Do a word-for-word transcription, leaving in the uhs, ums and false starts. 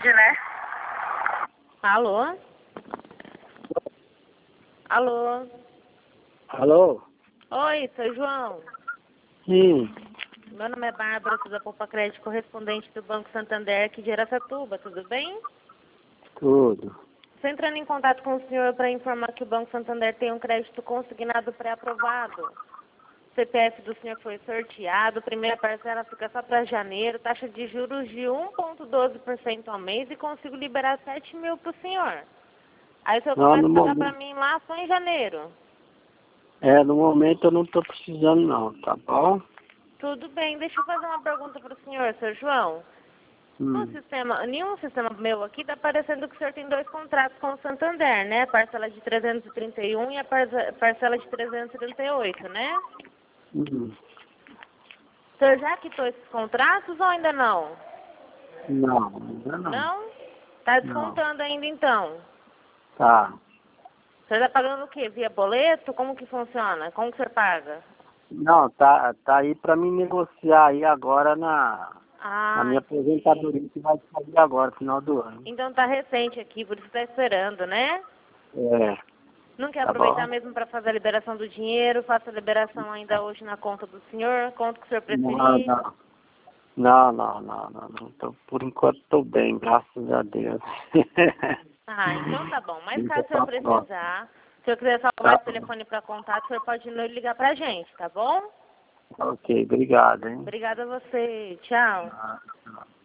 Né? Alô? Alô? Alô? Oi, sou João. Sim. Meu nome é Bárbara, sou da Poupa Crédito, correspondente do Banco Santander aqui de Araçatuba, tudo bem? Tudo. Estou entrando em contato com o senhor para informar que o Banco Santander tem um crédito consignado pré-aprovado. O C P F do senhor foi sorteado, primeira parcela fica só para janeiro, taxa de juros de um vírgula doze por cento ao mês e consigo liberar sete mil para o senhor. Aí o senhor Não, começa no a pagar para momento, mim lá só em janeiro. é, no momento eu não estou precisando não, tá bom? Tudo bem, deixa eu fazer uma pergunta para o senhor, seu João. No Hum. sistema, nenhum sistema meu aqui está aparecendo que o senhor tem dois contratos com o Santander, né? A parcela de trezentos e trinta e um e a parce- parcela de trezentos e trinta e oito, né? Hum. O senhor já quitou esses contratos ou ainda não? Não, ainda não. Não? Tá Não. descontando ainda então? Tá. O senhor está pagando o quê? Via boleto? Como que funciona? Como que o senhor paga? Não, tá, tá aí para me negociar aí agora na, na Ah, minha entendi. aposentadoria que vai sair agora, final do ano. Então tá recente aqui, por isso está esperando, né? É, Não quer tá aproveitar bom? mesmo para fazer a liberação do dinheiro? Faça a liberação ainda hoje na conta do senhor, conta que o senhor Não, preferir. não. Não, não, não, não, não. Tô, por enquanto estou bem, graças a Deus. Ah, então tá bom. Mas Deixa caso o senhor pra próxima. precisar, se o senhor quiser salvar Tá esse bom. telefone para contato, o senhor pode ir ligar pra gente, tá bom? Ok, obrigado, hein? Obrigada a você. Tchau. Ah, tá.